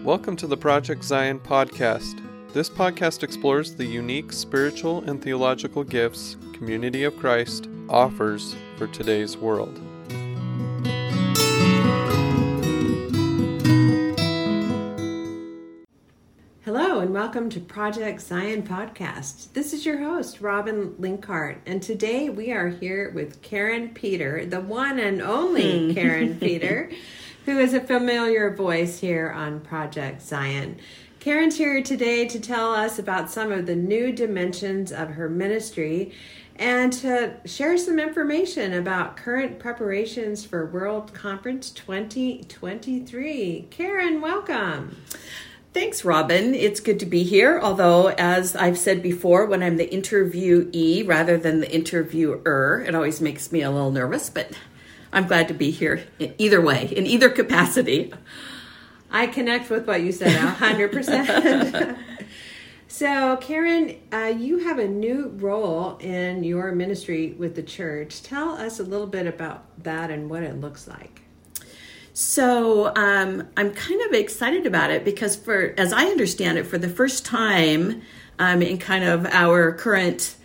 Welcome to the Project Zion podcast. This podcast explores the unique spiritual and theological gifts Community of Christ offers for today's world. Hello and welcome to Project Zion podcast. This is your host, Robin Linkhart, and today we are here with Karen Peter, the one and only Karen Peter, who is a familiar voice here on Project Zion. Karen's here today to tell us about some of the new dimensions of her ministry and to share some information about current preparations for World Conference 2023. Karen, welcome. Thanks, Robin. It's good to be here. Although, as I've said before, when I'm the interviewee rather than the interviewer, it always makes me a little nervous, but I'm glad to be here in either way, in either capacity. I connect with what you said 100%. So, Karen, you have a new role in your ministry with the church. Tell us a little bit about that and what it looks like. So I'm kind of excited about it because, as I understand it, for the first time in kind of our current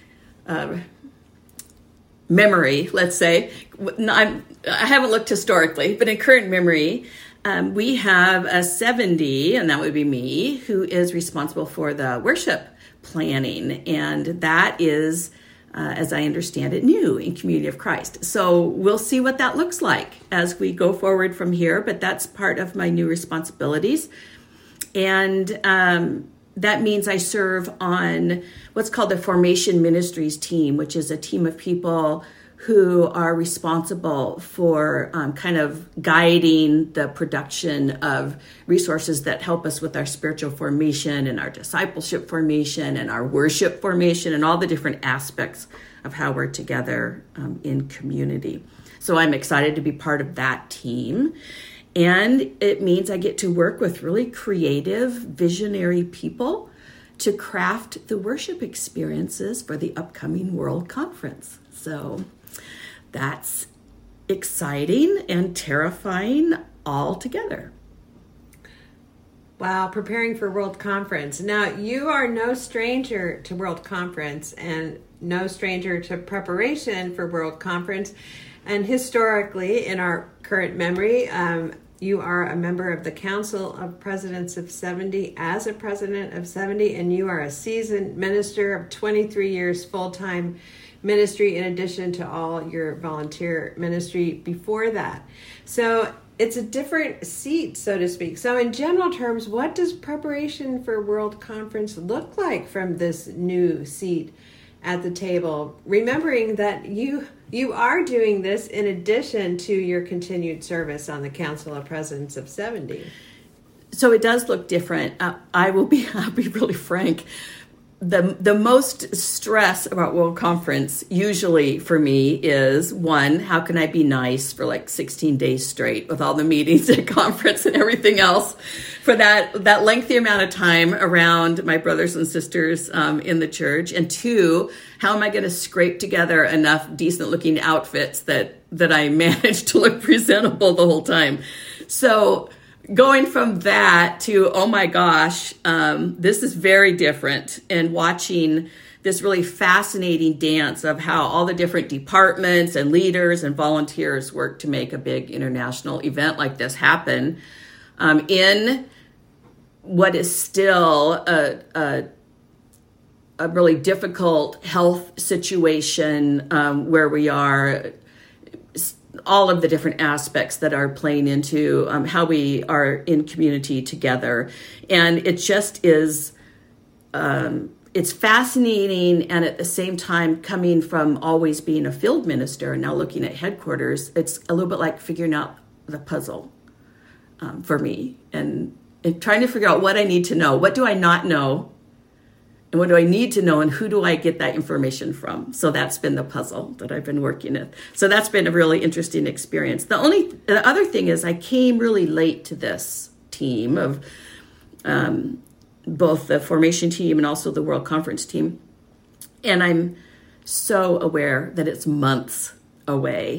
memory, let's say, I haven't looked historically, but in current memory, we have a 70, and that would be me, who is responsible for the worship planning, and that is, as I understand it, new in Community of Christ. So we'll see what that looks like as we go forward from here, but that's part of my new responsibilities. And that means I serve on what's called the Formation Ministries team, which is a team of people who are responsible for kind of guiding the production of resources that help us with our spiritual formation and our discipleship formation and our worship formation and all the different aspects of how we're together in community. So I'm excited to be part of that team. And it means I get to work with really creative, visionary people to craft the worship experiences for the upcoming World Conference. So that's exciting and terrifying all together. Wow, preparing for World Conference. Now, you are no stranger to World Conference and no stranger to preparation for World Conference. And historically, in our current memory, you are a member of the Council of Presidents of 70 as a president of 70, and you are a seasoned minister of 23 years full-time ministry in addition to all your volunteer ministry before that. So it's a different seat, so to speak. So in general terms, what does preparation for World Conference look like from this new seat at the table? Remembering that you are doing this in addition to your continued service on the Council of Presidents of 70. So it does look different. I'll be really frank. The most stress about World Conference usually for me is, one, how can I be nice for like 16 days straight with all the meetings at conference and everything else for that lengthy amount of time around my brothers and sisters in the church? And two, how am I going to scrape together enough decent looking outfits that I manage to look presentable the whole time? So going from that to, oh my gosh, this is very different, and watching this really fascinating dance of how all the different departments and leaders and volunteers work to make a big international event like this happen in what is still a really difficult health situation where we are, all of the different aspects that are playing into how we are in community together. And it just is, it's fascinating. And at the same time, coming from always being a field minister and now looking at headquarters, it's a little bit like figuring out the puzzle for me and trying to figure out what I need to know. What do I not know? And what do I need to know, and who do I get that information from? So that's been the puzzle that I've been working with. So that's been a really interesting experience. The other thing is I came really late to this team of both the formation team and also the World Conference team. And I'm so aware that it's months away.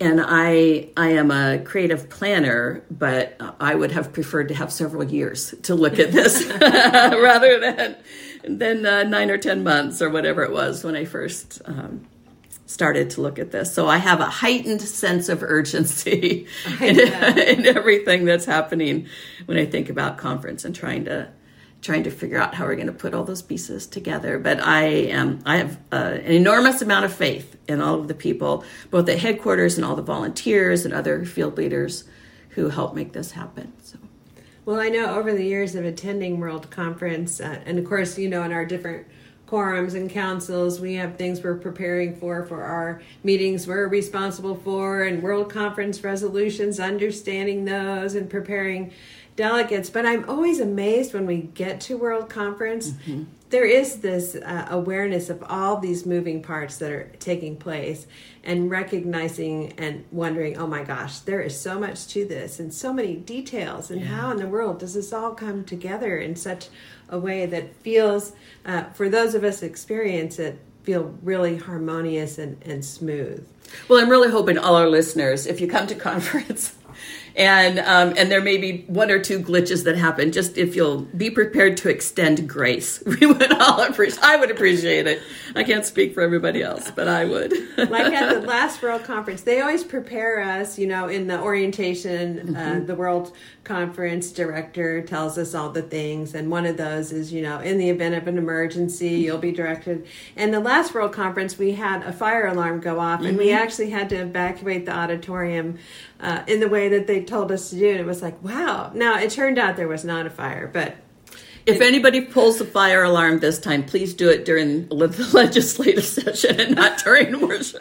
And I am a creative planner, but I would have preferred to have several years to look at this rather than 9 or 10 months or whatever it was when I first started to look at this. So I have a heightened sense of urgency in everything that's happening when I think about conference and trying to figure out how we're going to put all those pieces together. But I have an enormous amount of faith in all of the people, both at headquarters and all the volunteers and other field leaders who help make this happen. So. Well, I know over the years of attending World Conference, and of course, in our different quorums and councils, we have things we're preparing for our meetings we're responsible for, and World Conference resolutions, understanding those and preparing delegates. But I'm always amazed when we get to World Conference, there is this awareness of all these moving parts that are taking place, and recognizing and wondering, oh my gosh, there is so much to this and so many details, and how in the world does this all come together in such a way that feels, for those of us who experience it, feel really harmonious and smooth. Well, I'm really hoping all our listeners, if you come to conference, and there may be one or two glitches that happen, just if you'll be prepared to extend grace, we would all I would appreciate it. I can't speak for everybody else, but I would. Like at the last World Conference, they always prepare us, in the orientation, the World Conference director tells us all the things, and one of those is, in the event of an emergency, you'll be directed. And the last World Conference, we had a fire alarm go off, and we actually had to evacuate the auditorium in the way that they told us to do. And it was like, wow. Now, it turned out there was not a fire, but... If anybody pulls the fire alarm this time, please do it during the legislative session and not during worship.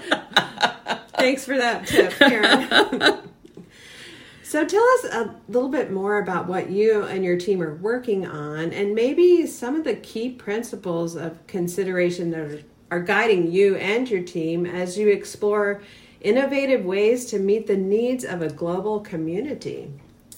Thanks for that tip, Karen. So tell us a little bit more about what you and your team are working on, and maybe some of the key principles of consideration that are guiding you and your team as you explore innovative ways to meet the needs of a global community.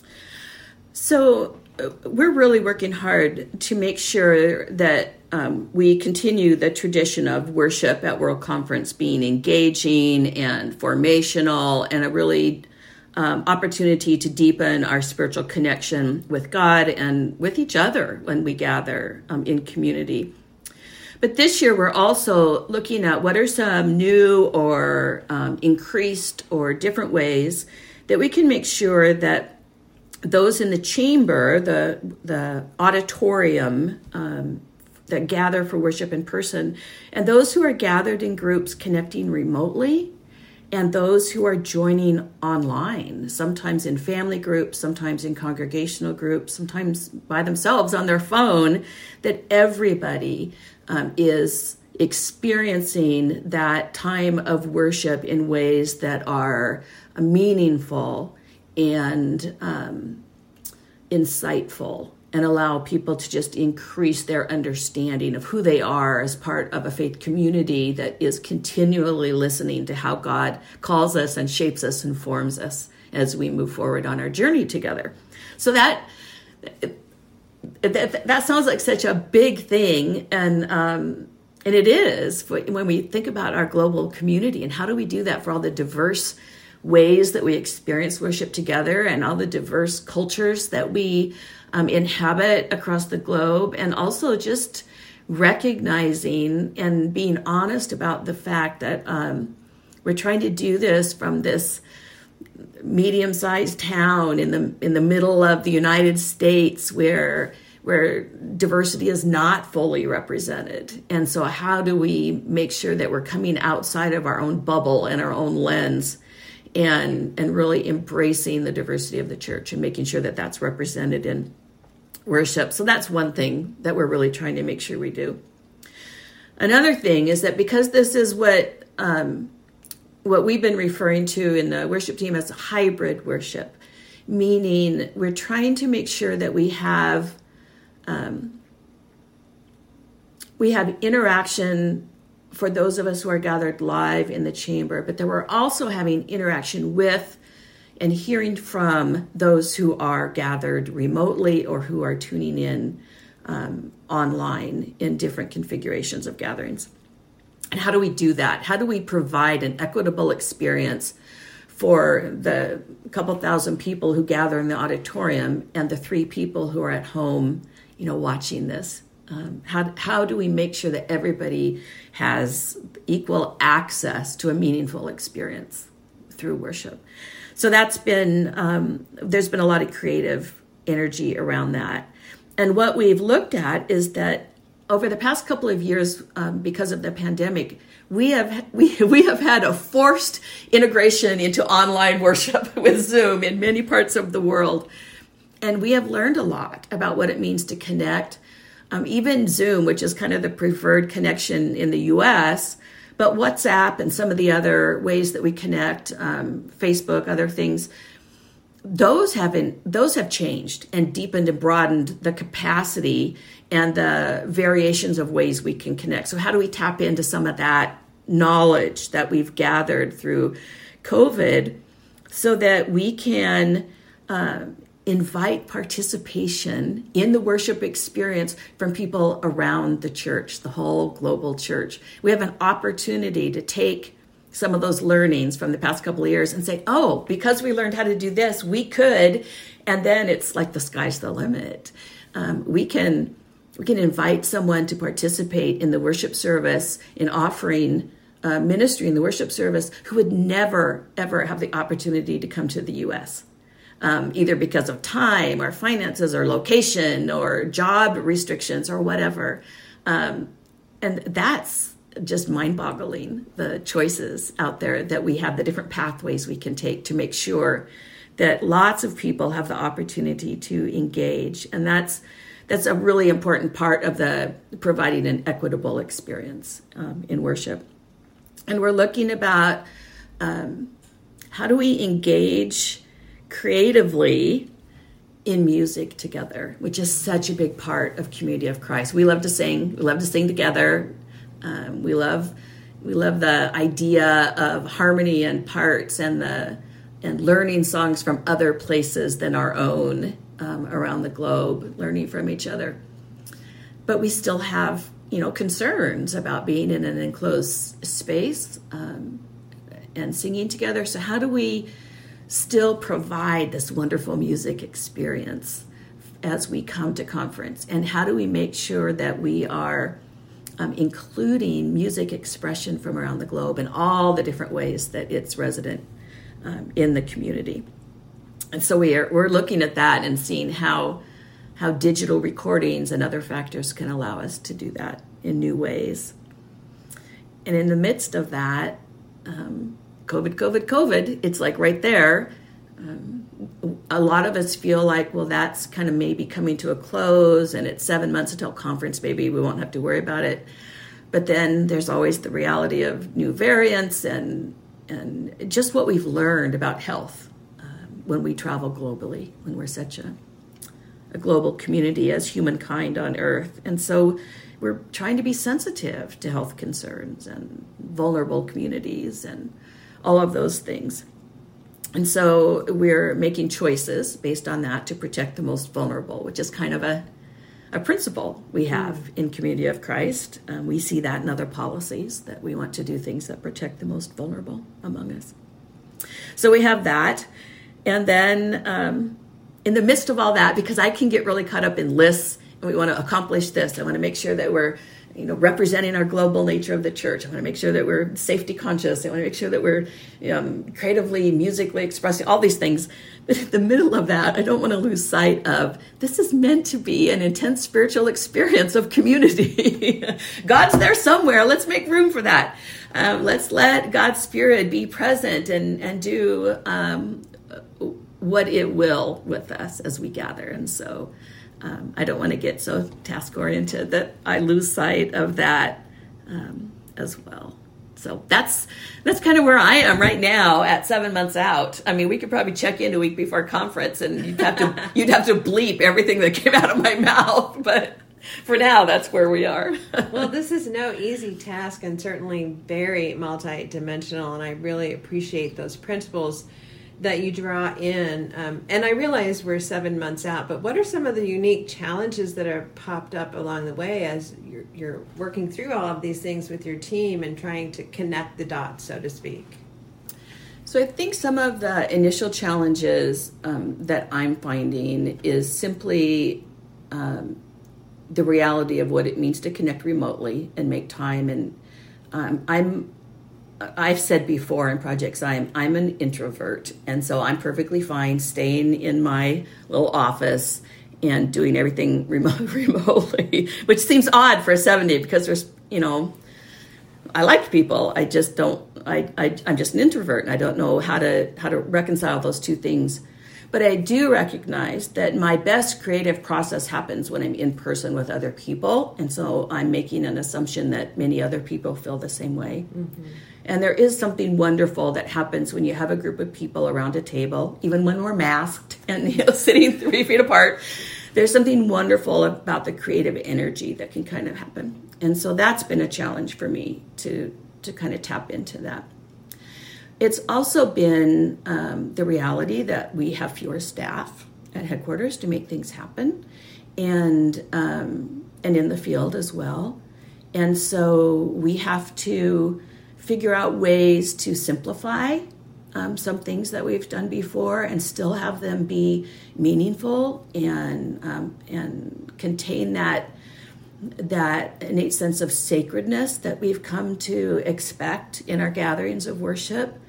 So we're really working hard to make sure that we continue the tradition of worship at World Conference being engaging and formational, and a really opportunity to deepen our spiritual connection with God and with each other when we gather in community. But this year, we're also looking at what are some new or increased or different ways that we can make sure that those in the chamber, the auditorium that gather for worship in person, and those who are gathered in groups connecting remotely, and those who are joining online, sometimes in family groups, sometimes in congregational groups, sometimes by themselves on their phone, that everybody is experiencing that time of worship in ways that are meaningful and insightful, and allow people to just increase their understanding of who they are as part of a faith community that is continually listening to how God calls us and shapes us and forms us as we move forward on our journey together. So that sounds like such a big thing, and it is when we think about our global community, and how do we do that for all the diverse ways that we experience worship together and all the diverse cultures that we inhabit across the globe, and also just recognizing and being honest about the fact that we're trying to do this from this medium-sized town in the middle of the United States where diversity is not fully represented. And so how do we make sure that we're coming outside of our own bubble and our own lens and really embracing the diversity of the church and making sure that that's represented in worship? So that's one thing that we're really trying to make sure we do. Another thing is that because this is what we've been referring to in the worship team as hybrid worship, meaning we're trying to make sure that we have interaction for those of us who are gathered live in the chamber, but that we're also having interaction with and hearing from those who are gathered remotely or who are tuning in online in different configurations of gatherings. And how do we do that? How do we provide an equitable experience for the couple thousand people who gather in the auditorium and the 3 people who are at home, watching this. How do we make sure that everybody has equal access to a meaningful experience through worship? So that's been, there's been a lot of creative energy around that. And what we've looked at is that over the past couple of years, because of the pandemic, we have had a forced integration into online worship with Zoom in many parts of the world. And we have learned a lot about what it means to connect. Even Zoom, which is kind of the preferred connection in the US, but WhatsApp and some of the other ways that we connect, Facebook, other things, those have changed and deepened and broadened the capacity and the variations of ways we can connect. So how do we tap into some of that knowledge that we've gathered through COVID so that we can invite participation in the worship experience from people around the church, the whole global church? We have an opportunity to take some of those learnings from the past couple of years and say, oh, because we learned how to do this, we could, and then it's like the sky's the limit. We can invite someone to participate in the worship service, in offering ministry in the worship service, who would never, ever have the opportunity to come to the U.S., either because of time or finances or location or job restrictions or whatever. And that's just mind-boggling, the choices out there that we have, the different pathways we can take to make sure that lots of people have the opportunity to engage. And that's a really important part of the providing an equitable experience in worship. And we're looking about how do we engage creatively in music together, which is such a big part of Community of Christ. We love to sing. We love to sing together. We love the idea of harmony and parts and learning songs from other places than our own around the globe, learning from each other. But we still have, concerns about being in an enclosed space and singing together. So how do we still provide this wonderful music experience as we come to conference? And how do we make sure that we are including music expression from around the globe in all the different ways that it's resident in the community? And so we're looking at that and seeing how digital recordings and other factors can allow us to do that in new ways. And in the midst of that, COVID, it's like right there. A lot of us feel like, well, that's kind of maybe coming to a close and it's 7 months until conference, maybe we won't have to worry about it. But then there's always the reality of new variants and just what we've learned about health when we travel globally, when we're such a global community as humankind on earth. And so we're trying to be sensitive to health concerns and vulnerable communities and all of those things. And so we're making choices based on that to protect the most vulnerable, which is kind of a principle we have in Community of Christ. We see that in other policies, that we want to do things that protect the most vulnerable among us. So we have that. And then in the midst of all that, because I can get really caught up in lists, and we want to accomplish this, I want to make sure that we're representing our global nature of the church. I want to make sure that we're safety conscious. I want to make sure that we're creatively, musically expressing all these things. But in the middle of that, I don't want to lose sight of this is meant to be an intense spiritual experience of community. God's there somewhere. Let's make room for that. Let's let God's Spirit be present and do what it will with us as we gather. And so I don't want to get so task-oriented that I lose sight of that as well. So that's kind of where I am right now at 7 months out. I mean, we could probably check in a week before conference, and you'd have to bleep everything that came out of my mouth. But for now, that's where we are. Well, this is no easy task, and certainly very multidimensional. And I really appreciate those principles that you draw in. And I realize we're 7 months out, but what are some of the unique challenges that have popped up along the way as you're working through all of these things with your team and trying to connect the dots, so to speak? So I think some of the initial challenges that I'm finding is simply the reality of what it means to connect remotely and make time. And I've said before in Project Zion, I'm an introvert, and so I'm perfectly fine staying in my little office and doing everything remotely, which seems odd for a 70 because there's, I like people. I just don't. I'm just an introvert, and I don't know how to reconcile those two things. But I do recognize that my best creative process happens when I'm in person with other people, and so I'm making an assumption that many other people feel the same way. Mm-hmm. And there is something wonderful that happens when you have a group of people around a table, even when we're masked and sitting 3 feet apart. There's something wonderful about the creative energy that can kind of happen. And so that's been a challenge for me to kind of tap into that. It's also been the reality that we have fewer staff at headquarters to make things happen, and in the field as well. And so we have to figure out ways to simplify some things that we've done before and still have them be meaningful and contain that innate sense of sacredness that we've come to expect in our gatherings of worship.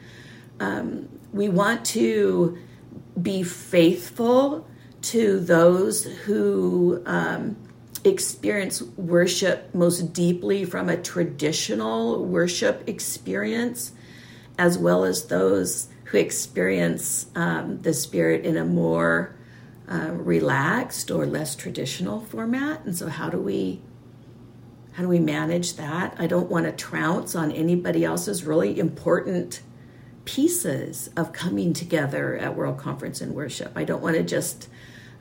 We want to be faithful to those who experience worship most deeply from a traditional worship experience, as well as those who experience the Spirit in a more relaxed or less traditional format. And so how do we manage that? I don't want to trounce on anybody else's really important pieces of coming together at World Conference and Worship. I don't want to just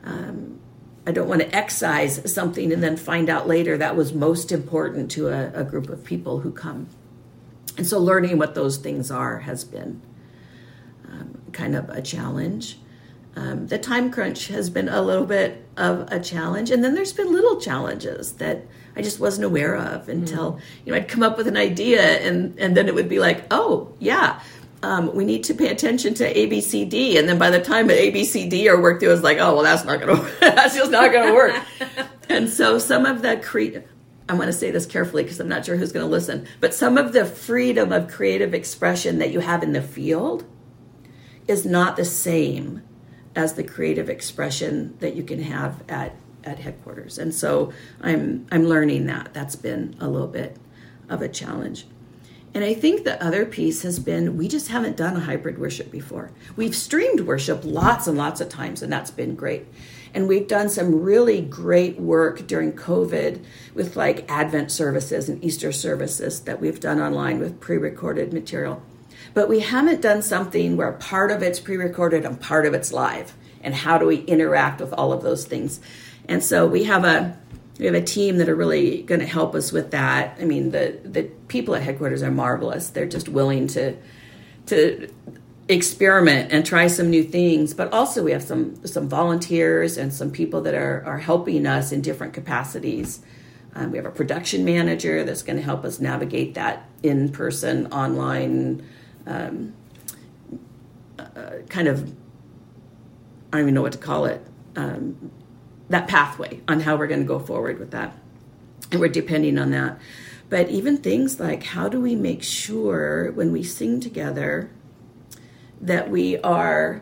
I don't want to excise something and then find out later that was most important to a group of people who come. And so learning what those things are has been kind of a challenge. The time crunch has been a little bit of a challenge. And then there's been little challenges that I just wasn't aware of until, I'd come up with an idea and then it would be like, oh, yeah, we need to pay attention to ABCD. And then by the time ABCD are worked through, it was like, oh, well, that's just not going to work. And so some of the I want to say this carefully because I'm not sure who's going to listen, but some of the freedom of creative expression that you have in the field is not the same as the creative expression that you can have at headquarters. And so I'm learning that. That's been a little bit of a challenge. And I think the other piece has been we just haven't done a hybrid worship before. We've streamed worship lots and lots of times, and that's been great. And we've done some really great work during COVID with like Advent services and Easter services that we've done online with pre-recorded material. But we haven't done something where part of it's pre-recorded and part of it's live. And how do we interact with all of those things? And so we have a team that are really going to help us with that. I mean, the people at headquarters are marvelous. They're just willing to experiment and try some new things. But also we have some volunteers and some people that are helping us in different capacities. We have a production manager that's going to help us navigate that in-person, online kind of, I don't even know what to call it, that pathway on how we're going to go forward with that. And we're depending on that. But even things like how do we make sure when we sing together that we are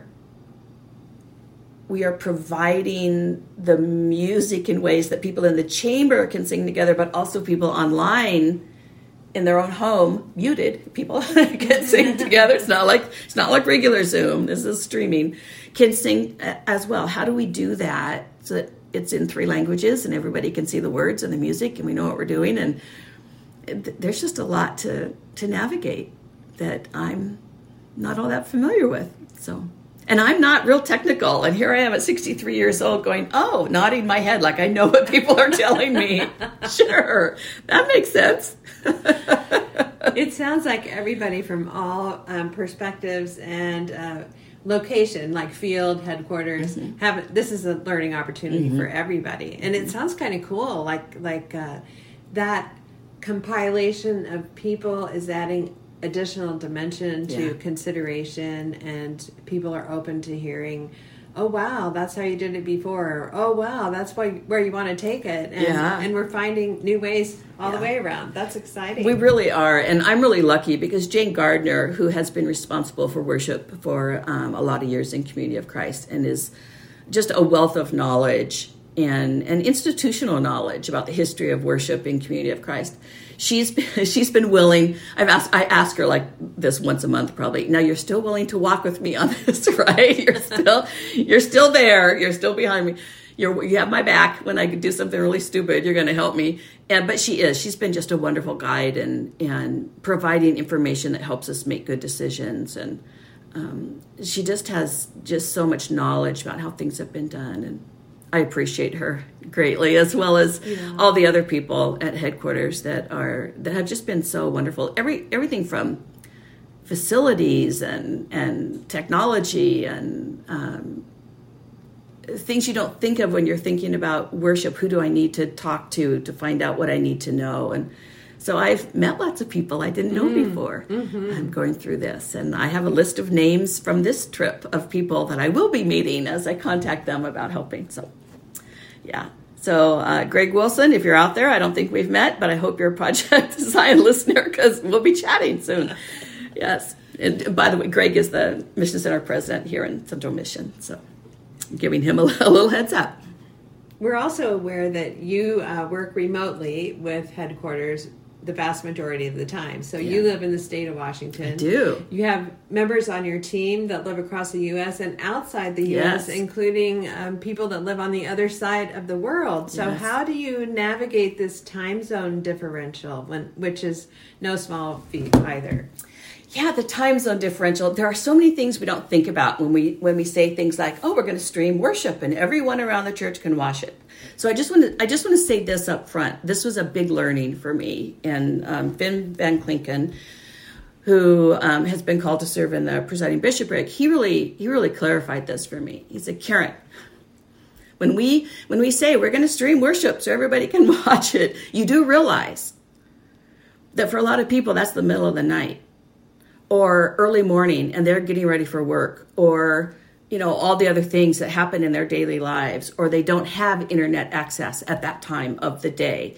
providing the music in ways that people in the chamber can sing together, but also people online in their own home, muted, people can sing together. It's not like regular Zoom. This is streaming. Can sing as well. How do we do that so that it's in 3 languages and everybody can see the words and the music and we know what we're doing? And there's just a lot to navigate that I'm not all that familiar with. So, and I'm not real technical. And here I am at 63 years old going, oh, nodding my head like I know what people are telling me. Sure, that makes sense. It sounds like everybody from all perspectives and location, like field, headquarters, this is a learning opportunity for everybody. And it sounds kind of cool, like that compilation of people is adding additional dimension to consideration, and people are open to hearing, oh wow, that's how you did it before, or, oh wow, that's where you want to take it, and we're finding new ways all the way around. That's exciting. We really are, and I'm really lucky because Jane Gardner, who has been responsible for worship for a lot of years in Community of Christ, and is just a wealth of knowledge and institutional knowledge about the history of worship in Community of Christ. She's been willing. I ask her like this once a month probably. Now you're still willing to walk with me on this, right? You're still there. You're still behind me. You have my back when I do something really stupid. You're going to help me. But she's been just a wonderful guide and providing information that helps us make good decisions. And she just has just so much knowledge about how things have been done, and I appreciate her greatly, as well as all the other people at headquarters that have just been so wonderful. Everything from facilities and technology and things you don't think of when you're thinking about worship. Who do I need to talk to find out what I need to know? And so I've met lots of people I didn't know before. I'm going through this, and I have a list of names from this trip of people that I will be meeting as I contact them about helping. So, yeah. So, Greg Wilson, if you're out there, I don't think we've met, but I hope you're a Project Zion listener because we'll be chatting soon. Yes. And by the way, Greg is the Mission Center president here in Central Mission, so I'm giving him a little heads up. We're also aware that you work remotely with headquarters the vast majority of the time. So you live in the state of Washington. I do. You have members on your team that live across the U.S. and outside the U.S., including people that live on the other side of the world. So how do you navigate this time zone differential, which is no small feat either? Yeah, the time zone differential. There are so many things we don't think about when we say things like, "Oh, we're going to stream worship, and everyone around the church can watch it." So I just want to say this up front. This was a big learning for me. And Finn Van Klinken, who has been called to serve in the presiding bishopric, he really clarified this for me. He said, "Karen, when we say we're going to stream worship so everybody can watch it, you do realize that for a lot of people that's the middle of the night, or early morning, and they're getting ready for work, or all the other things that happen in their daily lives, or they don't have internet access at that time of the day.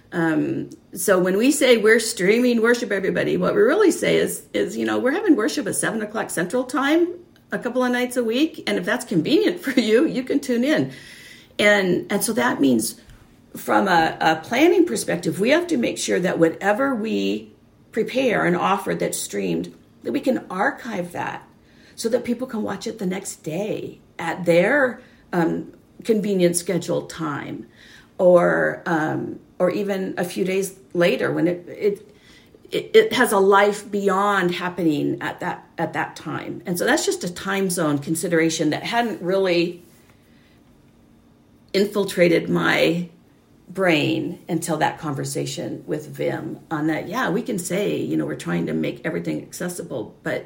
So when we say we're streaming worship, everybody, what we really say is we're having worship at 7:00 Central Time a couple of nights a week, and if that's convenient for you, you can tune in. And so that means from a planning perspective, we have to make sure that whatever we prepare and offer that's streamed, that we can archive that so that people can watch it the next day at their convenient scheduled time, or even a few days later when it has a life beyond happening at that time. And so that's just a time zone consideration that hadn't really infiltrated my brain until that conversation with Vim on that. Yeah, we can say, we're trying to make everything accessible, but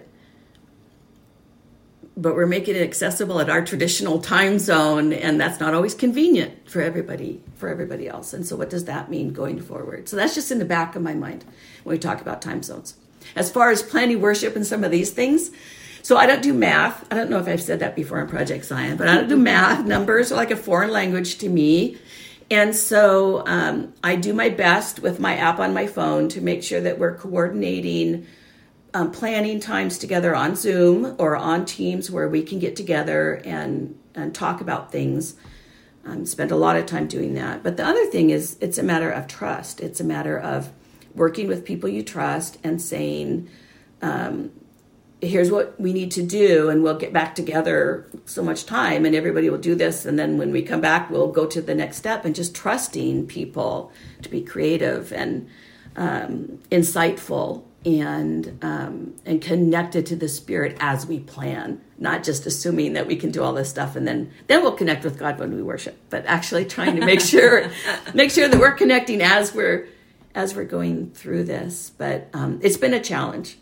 we're making it accessible at our traditional time zone, and that's not always convenient for everybody else. And so what does that mean going forward? So that's just in the back of my mind when we talk about time zones. As far as planning worship and some of these things, so I don't do math. I don't know if I've said that before on Project Zion, but I don't do math. Numbers are like a foreign language to me. And so I do my best with my app on my phone to make sure that we're coordinating planning times together on Zoom or on Teams where we can get together and talk about things. Spend a lot of time doing that. But the other thing is it's a matter of trust. It's a matter of working with people you trust and saying, here's what we need to do, and we'll get back together so much time, and everybody will do this, and then when we come back, we'll go to the next step, and just trusting people to be creative and insightful and connected to the Spirit as we plan, not just assuming that we can do all this stuff and then we'll connect with God when we worship, but actually trying to make sure that we're connecting as we're going through this. But it's been a challenge.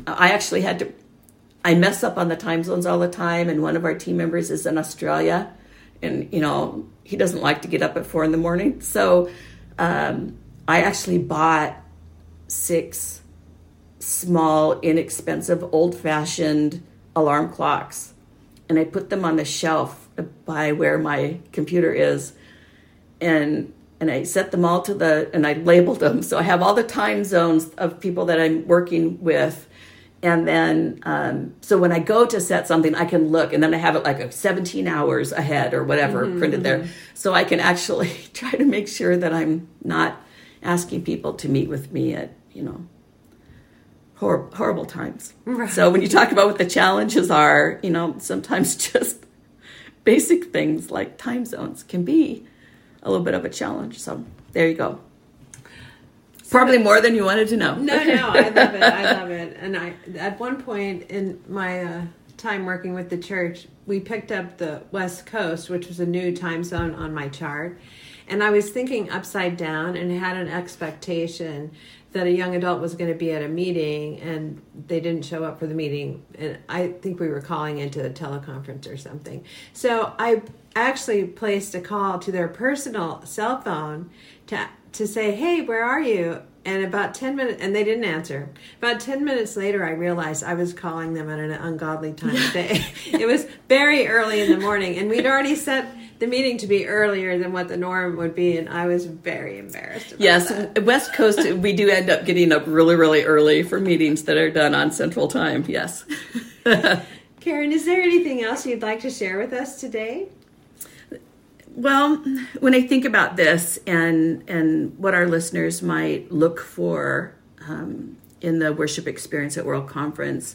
I mess up on the time zones all the time, and one of our team members is in Australia, and he doesn't like to get up at 4 a.m. So I actually bought 6 small, inexpensive, old-fashioned alarm clocks. And I put them on the shelf by where my computer is. And I set them all and I labeled them. So I have all the time zones of people that I'm working with. And then, so when I go to set something, I can look, and then I have it like 17 hours ahead or whatever printed there. So I can actually try to make sure that I'm not asking people to meet with me at, horrible times. Right. So when you talk about what the challenges are, sometimes just basic things like time zones can be a little bit of a challenge. So there you go. Probably more than you wanted to know. No, I love it. And at one point in my time working with the church, we picked up the West Coast, which was a new time zone on my chart. And I was thinking upside down and had an expectation that a young adult was going to be at a meeting, and they didn't show up for the meeting. And I think we were calling into a teleconference or something. So I actually placed a call to their personal cell phone to say, hey, where are you? And about 10 minutes, and they didn't answer. About 10 minutes later, I realized I was calling them at an ungodly time of day. It was very early in the morning, and we'd already set the meeting to be earlier than what the norm would be, and I was very embarrassed about that. West Coast, we do end up getting up really, really early for meetings that are done on Central Time, yes. Karen, is there anything else you'd like to share with us today? Well, when I think about this and what our listeners might look for in the worship experience at World Conference,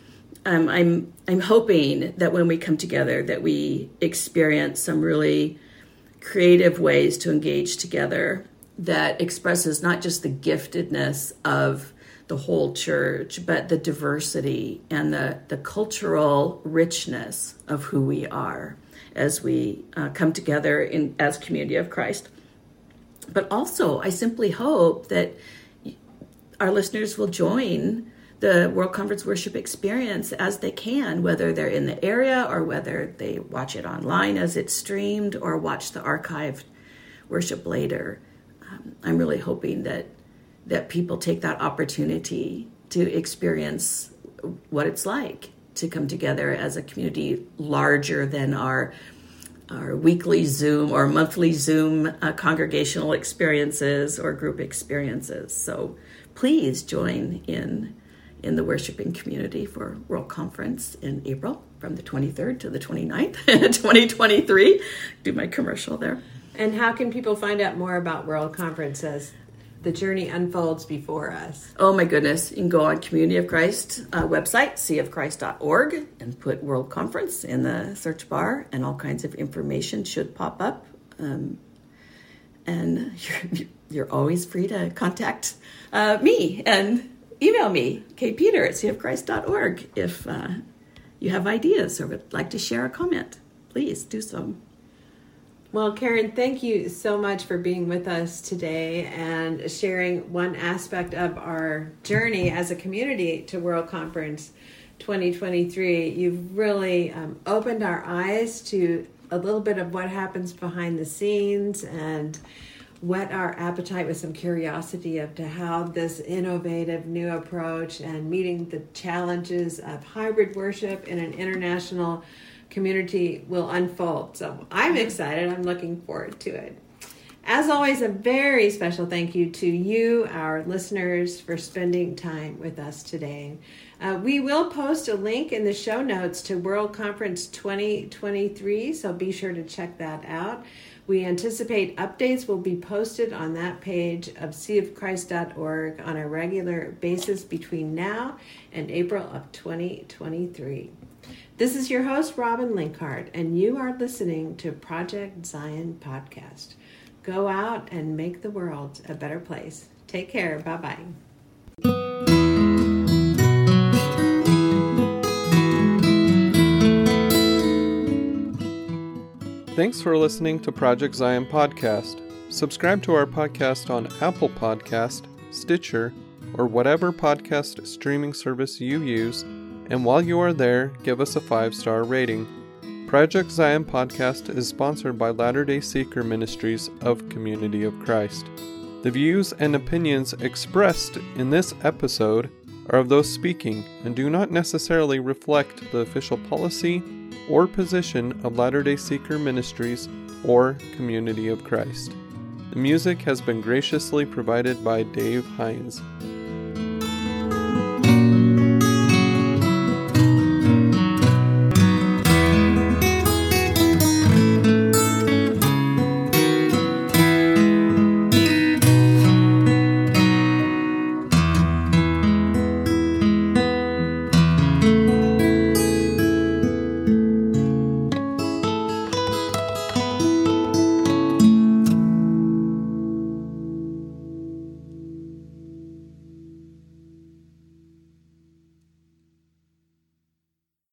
I'm hoping that when we come together that we experience some really creative ways to engage together that expresses not just the giftedness of the whole church, but the diversity and the cultural richness of who we are as we come together as community of Christ. But also, I simply hope that our listeners will join the World Conference worship experience as they can, whether they're in the area or whether they watch it online as it's streamed or watch the archived worship later. I'm really hoping that people take that opportunity to experience what it's like to come together as a community larger than our weekly Zoom or monthly Zoom congregational experiences or group experiences. So please join in the worshiping community for World Conference in April from the 23rd to the 29th, 2023. Do my commercial there. And how can people find out more about World Conference as the journey unfolds before us? Oh my goodness. You can go on Community of Christ website, seaofchrist.org, and put World Conference in the search bar, and all kinds of information should pop up. And you're always free to contact me and email me, kpeter@seaofchrist.org, if you have ideas or would like to share a comment. Please do so. Well, Karen, thank you so much for being with us today and sharing one aspect of our journey as a community to World Conference 2023. You've really opened our eyes to a little bit of what happens behind the scenes and whet our appetite with some curiosity of to how this innovative new approach and meeting the challenges of hybrid worship in an international community will unfold. So I'm excited. I'm looking forward to it. As always, a very special thank you to you, our listeners, for spending time with us today. We will post a link in the show notes to World Conference 2023, so be sure to check that out. We anticipate updates will be posted on that page of seaofchrist.org on a regular basis between now and April of 2023. This is your host, Robin Linkhart, and you are listening to Project Zion Podcast. Go out and make the world a better place. Take care. Bye-bye. Thanks for listening to Project Zion Podcast. Subscribe to our podcast on Apple Podcast, Stitcher, or whatever podcast streaming service you use, and while you are there, give us a 5-star rating. Project Zion Podcast is sponsored by Latter-day Seeker Ministries of Community of Christ. The views and opinions expressed in this episode are of those speaking and do not necessarily reflect the official policy or position of Latter-day Seeker Ministries or Community of Christ. The music has been graciously provided by Dave Hines.